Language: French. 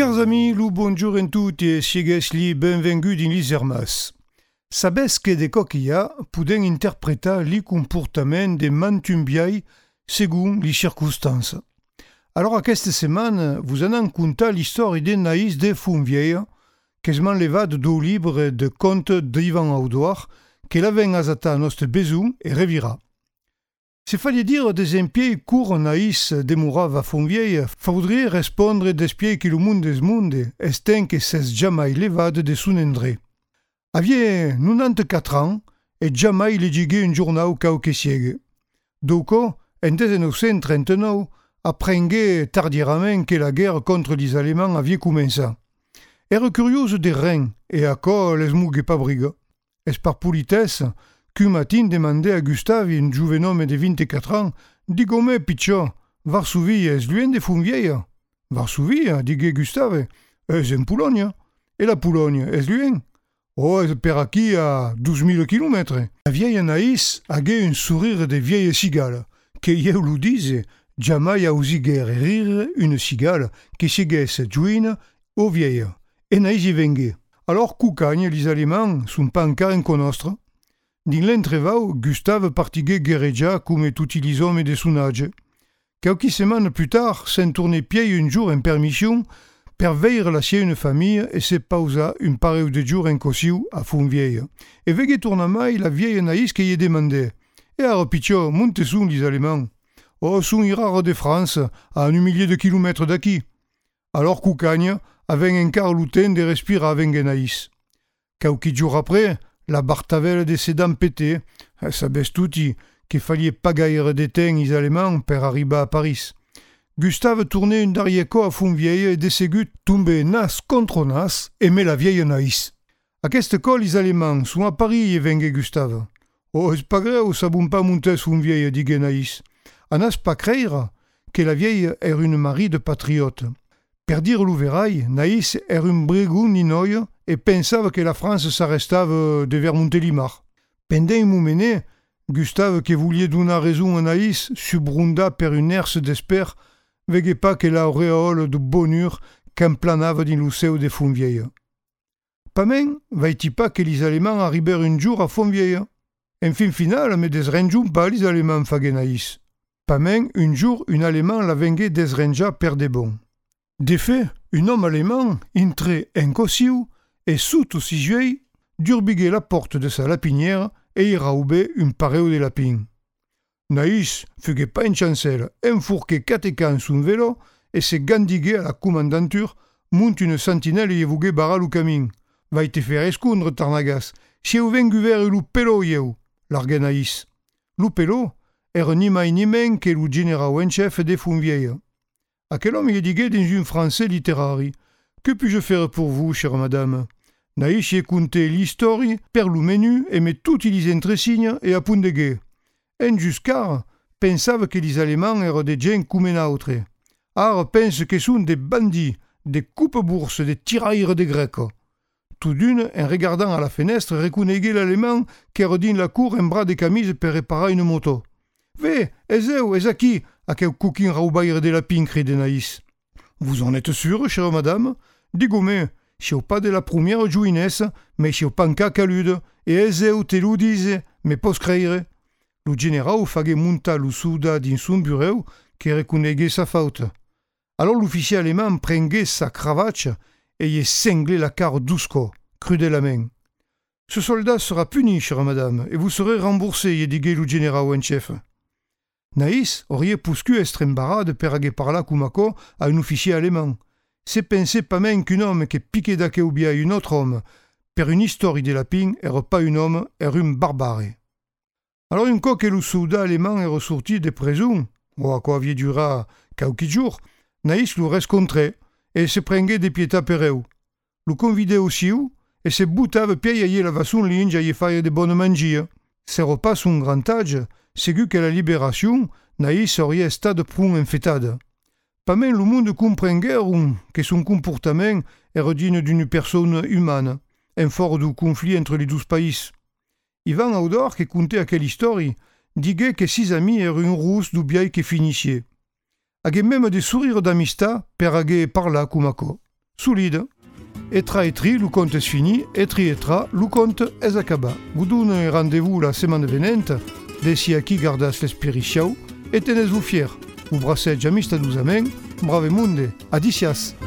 Chers amis, lu bonjour en tutti e siegesli benvenguti in l'Isermas. Sabes que de coquilla puden interpretar li comportament de mantumbiai segon les circonstances. Alors aquesta setmana vous en contar l'histoire de Naïs de Fontvieille, que es m'han levat do libre de conte d'Ivan Audouard, que l'avem asata a nostre besoin e revira. Se fallait dire des empieds court Naïs demorava a Fontvieille, faudrait répondre d'espier que le monde es monde, esten que s'es jamais levat de son endré. Avie 94 ans et jamais le digué un journal cauque siègue. Doco, en 1939, apprengué tardierament que la guerre contre les Allemands avait commencé. Era curieuse de rien, et à quoi les mougues pas briga. Es par politesse, qu'un matin demandait à Gustave, un jeune homme de 24 ans, «Digome, pitcha, Varsovie est loin de Fontvieille?» «Varsovie», digue Gustave, «est en Pologne. Et la Pologne est loin?» «Oh, est per aquí à 12 000 kilomètres.» La vieille Anaïs avait un sourire de vieille cigale, que je lui dise, jamais a osé guère rire une cigale qui seguesse joine aux vieilles. Et Naïs y vengue. Alors coucagne, les Allemands sont pas encore en connaître. Dans l'entrevau, Gustave partiguait guerreja comme tous les hommes de son âge. Quelques semaines plus tard, s'en tournait pied un jour en permission per veiller la sienne famille et se pausa un pareu de jours en cosiu à Fontvieille. Et vegue tournamai la vieille Naïs qui y demandait « Eh alors, pitcho, monte sont les Allemands. Oh, sont rares de France, à 1 millier de kilomètres d'aquí. » Alors coucagne, avait un quart lutin de respirer avec Naïs. Quelques jours après, la bartavelle de ses dents pétée, savait tutti qu'il fallait pas gaire de temps les Allemands pour arriver à Paris. Gustave tournait un darrière-co à Fontvieille et de ses gouttes tombait nas contre nas et met la vieille Naïs. À cette col, les Allemands sont à Paris et vengue Gustave. Oh, c'est pas grave, ça ne pas monter à Fontvieille, dit Naïs. À n'a pas croire que la vieille est une mari de patriote. Per dire l'ouverail, Naïs est un brigoun ninoy et pensava que la France s'arrestava de vers Montélimar. Pendant un moment, Gustave, qui voulait donner raison à Naïs, subrunda per une herse d'espère, veguait pas que la auréole de bonheur qu'emplanava dans le seu de Fontvieille. Pas même, va-t-il pas que les Allemands arrivèrent un jour à Fontvieille? En fin final, mais desrenjons pas les Allemands, faguait Naïs. Pas même, un jour, un Allemand la venguait desrenja per de bon. De fait, un homme allemand entrait en cosiu et sous aussi jueil, durbiguait la porte de sa lapinière et y raoubait un pareu de lapins. Naïs fuguait pas une chancelle, enfourquait 4 camps son vélo et se gandiguait à la commandanture, monte une sentinelle et voguait barra le camin. Va te faire escondre, Tarnagas, si eu vengu vers le pelo yeu, larguait Naïs. Le pelo era ni mai ni men que le général en chef de Fontvieille. À quel homme il diguait dans un français littéraire. Que puis-je faire pour vous, chère madame? Naïs y contait l'histoire per le menu et met toutes les entresignes et à punt de guet. En jusqu'à pensava que les Allemands erent des gens comme un autre. Ar pense que sont des bandits, des coupe-bourses, des tirailleurs des Grecs. Tout d'une, en regardant à la fenêtre, reconnaissait l'Allemand qui era dans la cour un bras de camise per réparer une moto. Ve, es aquí, à quel coquin raubaire de la pincre de Naïs. Vous en êtes sûr, chère madame? Digome, je pas de la première jouinesse, mais je pas qu'à calude, et es te lo dise, mais pos creire. Le général faguait monter le soldat dans son bureau, qui reconnaissait sa faute. Alors l'officier allemand prenait sa cravache et y cinglait la carre d'usco, cru de la main. Ce soldat sera puni, chère madame, et vous serez remboursé, y dit le général en chef. Naïs aurait pouscu estrembarade per aguer parla cumaco à un officier allemand. C'est pensé pas même qu'un homme qui piquait d'acéubia un autre homme, per une histoire de lapin, era pas un homme, era un barbare. Alors une fois que le soldat allemand est ressorti de prison, ou à quoi avait duré quelques jours, Naïs le rencontrait et se prenait des pieds à pereu. Le convidait aussi et se boutava pied à la son linge à y faire de bonnes mangies. Ce repas son grand âge, c'est que la libération, Naïs aurait stade prou enfetada. Pas même le monde comprenait que son comportement era digne d'une personne humaine, un fort du conflit entre les 12 pays. Ivan Audouard, qui contait à quelle histoire, diguait que 6 amis erent une rousse du biais qui finissait. Aguait même des sourires d'amistad per aguer parla cumaco. solide. Etra etri, le compte est fini, etri etra, le compte est acaba. Vous donnez rendez-vous la semaine venante, d'ici à qui gardas l'esprit chiao, et tenez-vous fiers. Vous brassez jamais à 12 amens, brave monde, adicias.